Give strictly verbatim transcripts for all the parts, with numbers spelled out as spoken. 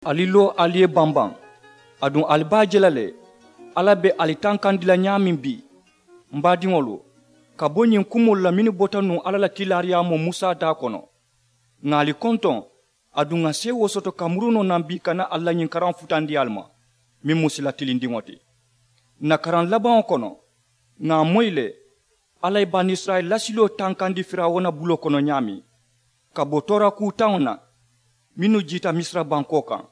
alilo aliye bamban adun alba jelale ala be alitan kandila nyamin bi mbadiŋolu ka bo ɲin kumol la mini bota nu ala la kilariya mo musa da kono ŋali konton adun ŋa se wosoto kamuruno nan bi kana alla ɲin karan futandi alma min musila tilindiŋo ti na karan labaŋo kono ŋa moyle ala ye bani israel lasilo tankandi firawona bulo kono ɲami ka bo tora kutaŋo na minnu jita misra banko kan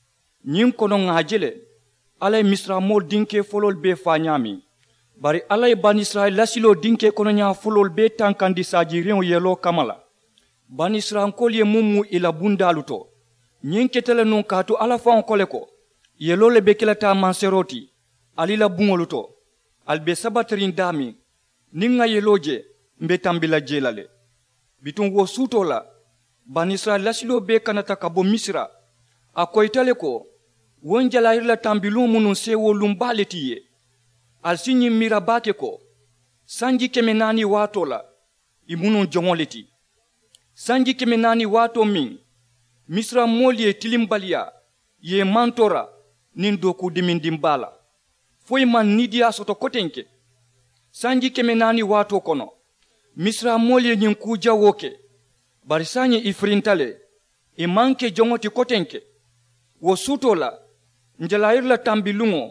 ɲin kono ŋa jele ala ye misramol dinke folol be fa ɲami bari ala ye bani israel lasilo dinke kono ɲa folol be tankandi sajiriŋo yelo kamala bani isrankol ye mumu ila bundalu to ɲin ketele nun katu ala faŋo kole ko yelo le be kelata manseroti ali la buŋolu to ali be sabatirin dami niŋ ŋa yelo je mbe tambila jela le bitun wo suto la bani israel lasilo be kanata ka bo misira a koyita le ko won jalayiri la tambiluŋo munnu sewolun baa le ti ye ali si ɲin mira baake ko sanji keme naani waato la i munnu joŋo le ti sanji keme naani waato min misira moolu ye tilinbaliya ye mantora niŋ dookudimindin baa la fo i maŋ nidiya soto koteŋ ke sanji keme naani waato kono misira moolu ye ɲin kujawo ke bari saŋe i firinta le i maŋ ke joŋo ti koteŋ ke wo suto la njalayiri la tambiluŋo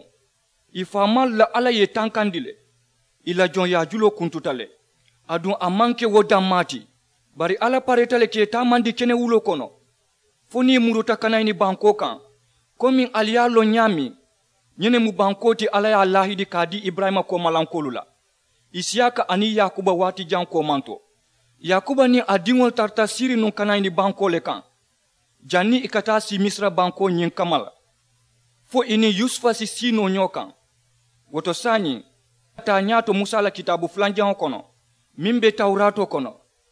i faamalu la ala ye tankandi le i la jɔnyajulo kuntuta le aduŋ a maŋ ke wo danmaati bari ala pareta le ke taamandi kene wulo kono fo niŋ muruta kanayini banko kaŋ komiŋ ali ye a loŋ ɲaamiŋ ɲene mu banko ti ala ye a lahidi ka di ibrahima komalankolu la isiyaka aniŋ yakuba waati jan komanto yakuba niŋ a diŋolu tarta siri nuŋ kanayini banko le kaŋ janni i ka taa si misira banko ɲiŋ kama la fo i niŋ yusufa si siinoo ɲo kaŋ woto saaɲiŋ taa ɲaato musa la kitaabu fulanjaŋo kono miŋ be tawurato kono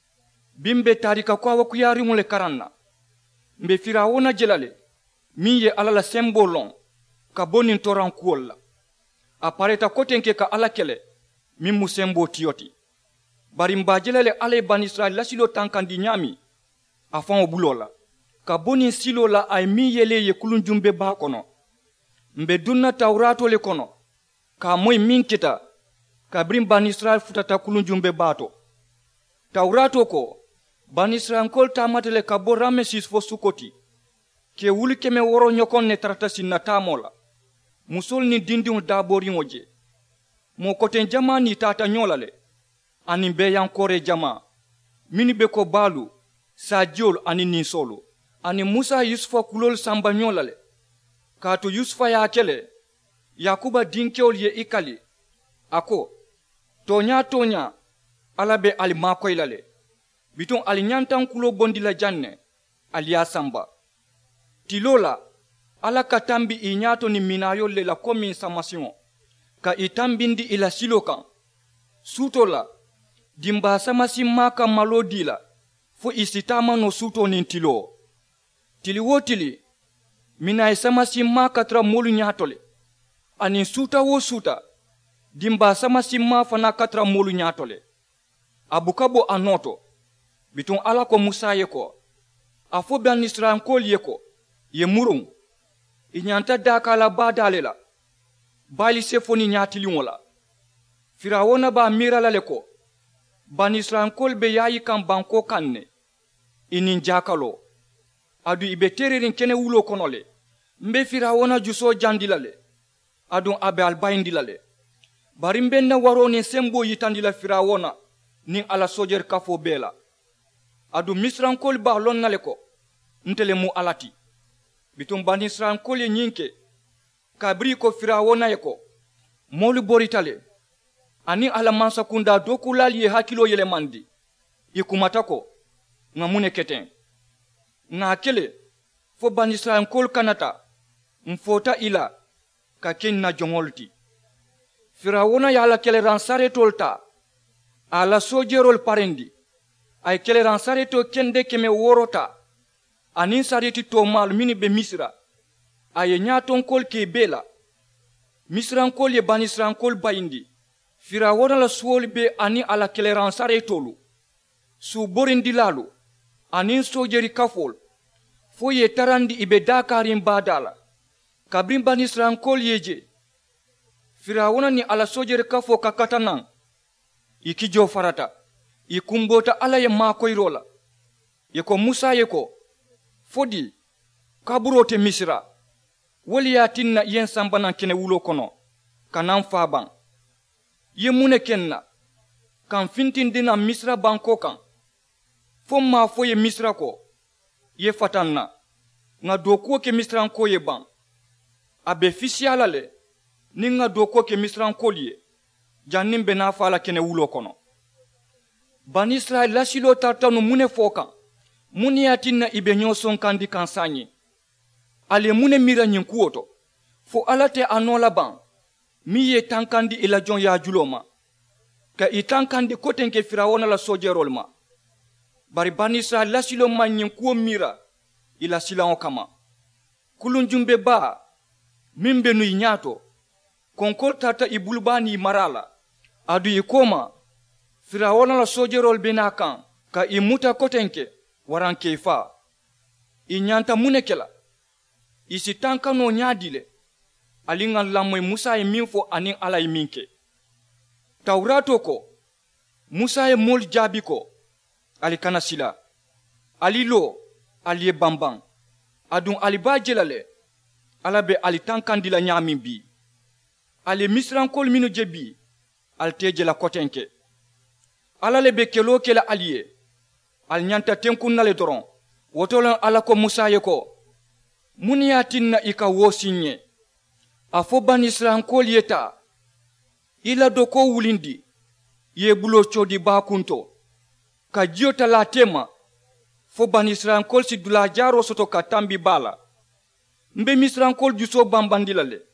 biŋ be taarika kuyaariŋo le karaŋ na mbe firawuna je la le miŋ ye alla la senbo loŋ ka bo niŋ torankuwolu la a pareta koteŋ ke ka alla kele miŋ mu senbo tiyo ti bari mbaa je la le alla ye bani israeli lasilo tankandi ɲaami a faŋo bulo la ka bo niŋ silo la a ye miŋ yele ye kulunjumbe baa kono mbe dunna tawurato le kono ka moyi miŋ kita kabiriŋ bani israeli futata kulunjumbe baa to tawurato ko bani isrankol taamata le ka bo ramesis fo sukoti ke wuli keme woro ɲokon ne tarata sinna taamo la musolu niŋ dindiŋo daaboriŋo je moo koteŋ jama ni taata ɲo la le aniŋ beeyankore jama minnu be ko baalu saajiyolu aniŋ ninsoolu aniŋ musa yusufa kulolu sanba ɲo la le kaatu yusufa ye a ke le yakuba dinkewolu ye i kali a ko tooɲa tooɲa ala be ali maakoyi la le bituŋ ali ɲantankulo bondi la jaŋ ne ali ye a sanba tilo la ala ka tanbi i ɲaato ni minayolu le la komiŋ samasiŋo ka i tanbindi i la silo kaŋ suuto la dinbaa samasinmaa ka malo di la fo i si taama no suuto niŋ tilo tili wo tili minaye samasinmaa ka tara moolu ɲaato le aniŋ suuta wo suuta dinbaa samasinmaa fana ka tara moolu ɲaato le a buka bo a nooto bituŋ ala ko musa ye ko a fo bani isrankolu ye ko ye muruŋ i ɲanta daaka la baadaa le la baali sefoni ɲaatiliŋo la firawona b'a miira la le ko bani isrankolu be yaayi kaŋ banko kaŋ ne i niŋ jaakalo adu i be tereriŋ kene wulo kono le mbe firawona jusoo jandi la le aduŋ a be albayindi la le bari mbe na waroo niŋ senboo yitandi la firawona niŋ ala sojeri kafo bee la adu misirankolu b'a loŋ na le ko nte le mu ala ti bituŋ bani isrankolu ye ɲiŋ ke kabiri ko firawona ye ko moolu borita le aniŋ ala mansakunda dookulaalu ye hakkiloo yelemandi i kumata ko ŋa mu ne keteŋ ŋa kele fo bani isrankolu kanata nfota i la ka ke na joŋolu ti firawona ye a la keleran saretolu ta a la sojerolu parendi a ye keleran sareto kende keme woro ta aniŋ sareti tomaalu minnu be misira a ye ɲaatonkolu ke bee la misirankolu ye bani isrankolu bayindi firawona la suwolu be aniŋ a la keleran saretolu suuborindilaalu aniŋ sojeri kafolu fo ye tarandi ibe dakarin badala kabrin bani isrankol yeje firawona ni ala sojere kafo kakatanan ikijo farata ikumbota ala ye makoirola yeko musa yeko fodi kaburote misra wali yatinna yen sambanan kene wulo kono kanan faban ye mune kenna kan fintindina misra banko kan fo ma fo ye misra ko ye fatanna nga dokuo ke misran ko ye ban abe fisiala le ni nga dokuo ke misran ko liye jannim be na fala kene wulo kono ban israel lasilo tartanu mune fokan muni yatinna ibe nyoson kandi kansanye ale mune mira nyin kuoto fo alate anola ban mi ye tankandi ila jon ya juloma ka itankandi kotenke firawona la sojerol ma bari ban israel lasilo man nyin kuo mira ila silan kama kulunjumbe ba mimbe nu nyato konkol tata ibulbani marala adu ikoma firawona la sojerol benakan ka imuta kotenke waran keifa inyanta munekela isi tankano nyadile alingan lamoy musa e minfo anin ala e minke tawrato ko musa e mol jabi ko ali kana sila ali lo ali bambang adun ali bajelale ala be ali tankandila nyamin bi ali misran kol minu jebi al tejela kotenke ala le be kelo kela aliye al nyanta tenkunnale doron wotolon ala ko musa ye ko muniyatinna ika wosinye afo ban islam kol yeta ila doko wulindi ye bulo chodi bakunto ka jiota la tema fo ban islam kol si dula jaro soto katambi bala mbe misran kol juso bambandilale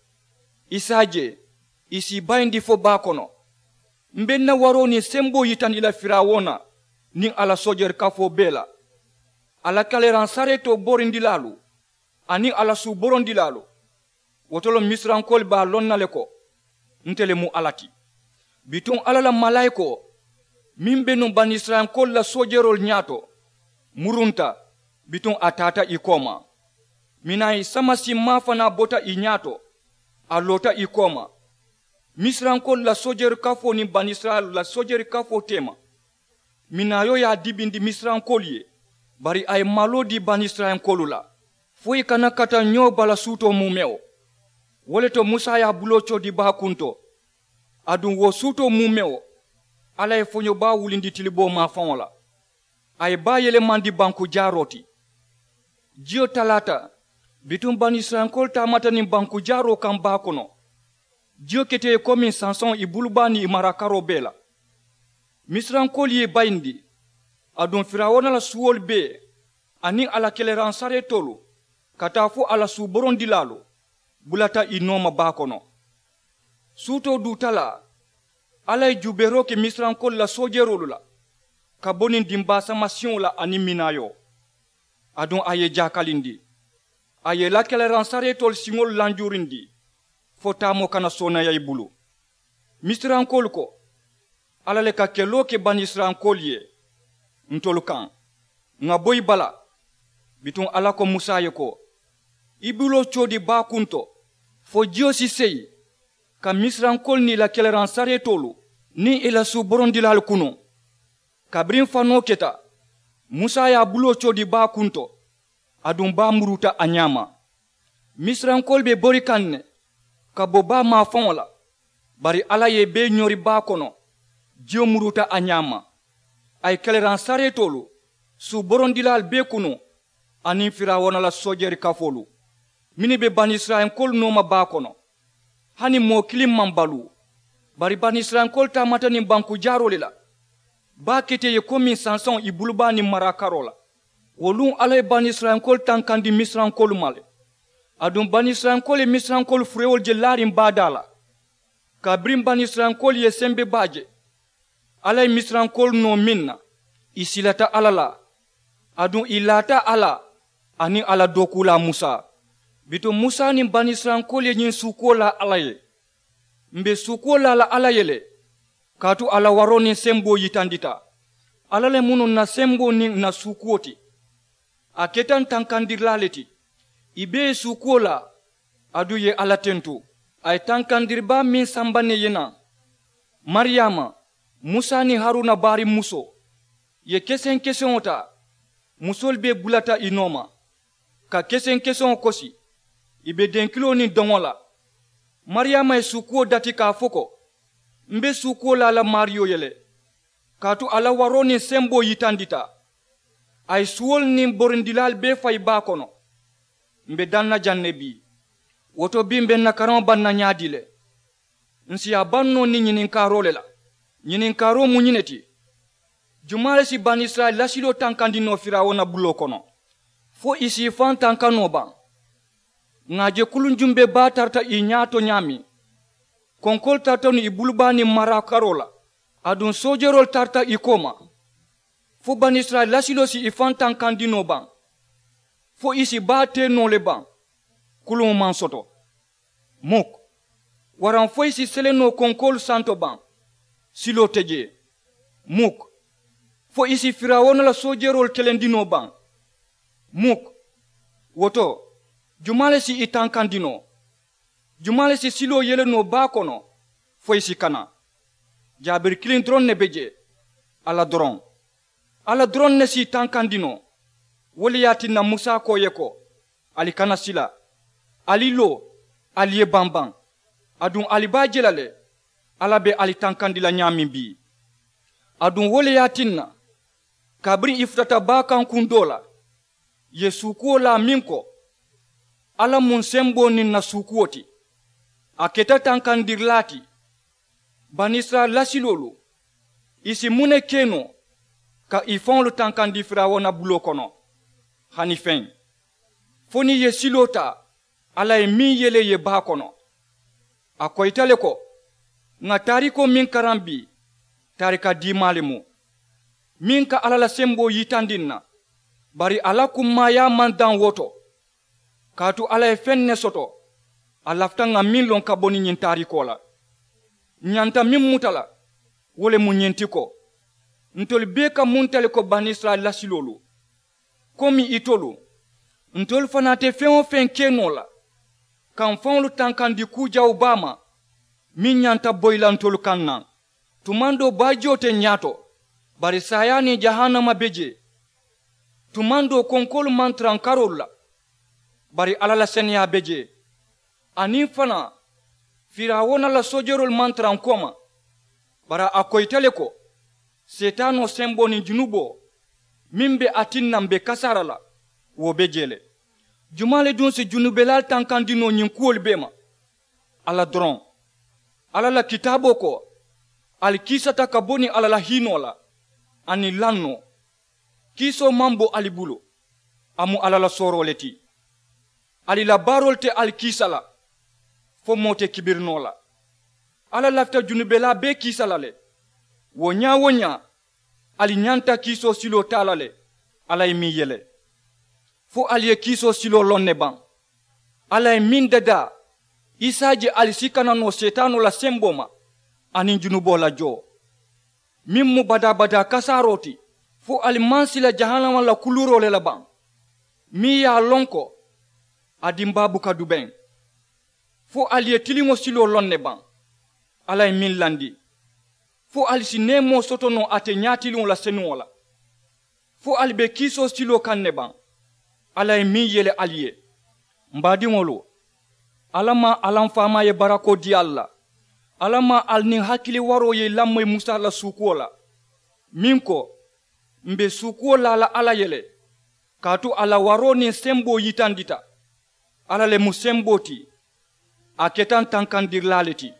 isaje isi bayndi fo bakono mbe na waroni sembo yitandila firawona nin ala sojer kafo bela ala kaleran sareto borindilalu ani ala su borondilalu wotolo misran kol ba lonnale ko ntele mu alati biton ala la malaiko mimbe no ban isran kol la sojerol nyato murunta biton atata ikoma minai samasi mafana bota inyato alota ikoma misran kol la sojer kafo ni ban israel la sojer kafo tema minayo ya dibindi misran kolye bari ay malodi ban israel kolula foi kana kata nyo bala suto mumeo woleto musa ya bulocho di bakunto adun wo suto mumeo ala e fonyo ba wulindi tilibo ma fanwala ay ba yele mandi banku jaroti jio talata bitum ban israel kol tamata ni banku jaro kan ba kono jio kete komi sanson ibulbani marakaro bela misran kolye bayndi adun firawona la suwol be ani ala keleran sare tolu katafu ala su borondilalo bulata inoma bakono suto dutala ala jubero ke misran kol la sojerolu la kabonin dimba samation la ani minayo adun aye jakalindi aye la keleran sare tol singol lanjurindi fota mo kana sona yay bulu misran kol ko ala le ka kelo ke ban isran kolye ntolukan nga boy bala bitun ala ko musa ye ko ibulo chodi bakunto fo jio si sey ka misran kol ni la keleran sare tolu ni ila su borondilal kuno kabrin fano keta musa ya bulo chodi bakunto adun ba muruta anyama misran kol be borikanne ka boba ma fonla bari ala ye be nyori bakono jio muruta anyama ay keleran sare tolu su borondilal be kuno ani firawona la sojeri kafolu mini be ban israel kol noma bakono hani mo kilim mambalu bari ban israel kol tamata ni banku jarole la ba kete ye komi sanson ibulbani marakarola wolun alay ban israel kol tankandi misran kol male adun ban israel kol e misran kol frewol je larim badala kabrim ban israel kol ye sembe baje alay misran kol no minna isilata alala adun ilata ala ani ala dokula musa bito musa ni ban israel kol ye nyin sukola alaye mbe sukola la alayele katu ala waroni sembo yitandita alale munu na sembo ni na sukoti a ketan tankandirla le ti i be sukuo la adu ye ala tento a ye tankandirba min sanbanne ye na mariyama musa ni haruna bari muso ye kesen kesenŋo ta musol be bulata i nooma ka kesen kesenŋo kosi i be denkilo ni doŋo la mariyama ye sukuo dati k'a fo ko n be sukuo la la mariyo yele kaatu ala waro ni sembo yitandita a ye suwol ni borindilal be fayi baa kono n be danna janne bi woto bi n be n na karaŋo banna ɲaadi le n siya banno ni ɲininkaaro le la ɲininkaaro mu ɲine ti juma le si bani israel lasilo tankandino firawona bulo kono fo i si fan tankano ban ŋa je kulunjum be baa tarta i ɲaato ɲaami konkol tarta ni i buluba ni mara karo la adun sojerol tarta i koma fo bani israel lasilo si i fan tankandino ban fo i si baa teno le ban kulun man soto muk waran fo i si seleno konkol santo ban silo teje muk fo i si firawona la sojerol kelendino ban muk woto jumale si i tankandino jumale si silo yeleno baa kono fo i si kana jaabiri kilin doron ne be je ala doron ala doron ne si tankandino wole yatinna musa ko ye ko ali kana sila ali lo ali ye banban adun ali b'a jela le ala be ali tankandila ɲaamin bi adun wole yatinna kabiri i futata baa kan kundo la ye sukuo la min ko ala mun sembo nin na sukuo ti a keta tankandirla ti bani israel lasilolu i si mune keno ka i faŋolu tankandi firawona bulo kono hani feŋ fo ni ye silo ta ala ye min yele ye baa kono a koyita le ko ŋa tariko min karan bi tarika diima le mu min ka ala la sembo yitandin na bari ala kummaya man dan woto kaatu ala ye feŋ ne soto a lafita ŋa min lon ka boni ɲin tariko la ɲanta min muta la wo le mu ɲinti ko ntolu bee ka mun tale ko bani israel lasilolu komi itolu ntolu fana te feŋ o feŋ keno la kan faŋolu tankandi kujaw baa ma min ɲanta boyila ntolu kaŋ naŋ tuman do baajiyo te ɲaato bari saya ni jahanama be je tuman do konkolu man tiran karolu la bari ala la seniya be je aniŋ fana firawona la sojerol man tiran koma bara a koyita le ko setano sembo ni junubo min be atinnan be kasara la wo be jele jumale dun si junubelal tankandino ñin kuwol be ma ala doron ala la kitabo ko ali kisata ka boni ala la hino la ani lanno kiso mambo ali bulo amu ala la soro le ti ali la barol te ali kisa la fo mote kibirno la ala lafta junubela be kisa la le wonya wonya ali nyanta kiso silo tala le ala yi mi yele fo ali ye kiso silo lonne ban ala yi min dada isaje ali sikana no setano la semboma ani junubo la jo min mu bada bada kasaroti fo ali mansila jahannama la kuluro le la ban mi ya lonko adimbabu kaduben fo ali ye tilingo silo lonne ban ala yi min landi fo ali si nemo soto no ate ɲaatiliŋo la senuŋo la fo ali be kiiso silo kaŋ ne baŋ ala ye miŋ yele ali ye nbaadiŋolu ala ma alan faama ye barako di ali la ala ma ali niŋ hakkili waro ye lammoyi musa la suukuwo la miŋ ko mbe suukuwo la la ala yele kaatu ala waro niŋ sembo yitandita ala le mu sembo ti a ketan tankandirila le ti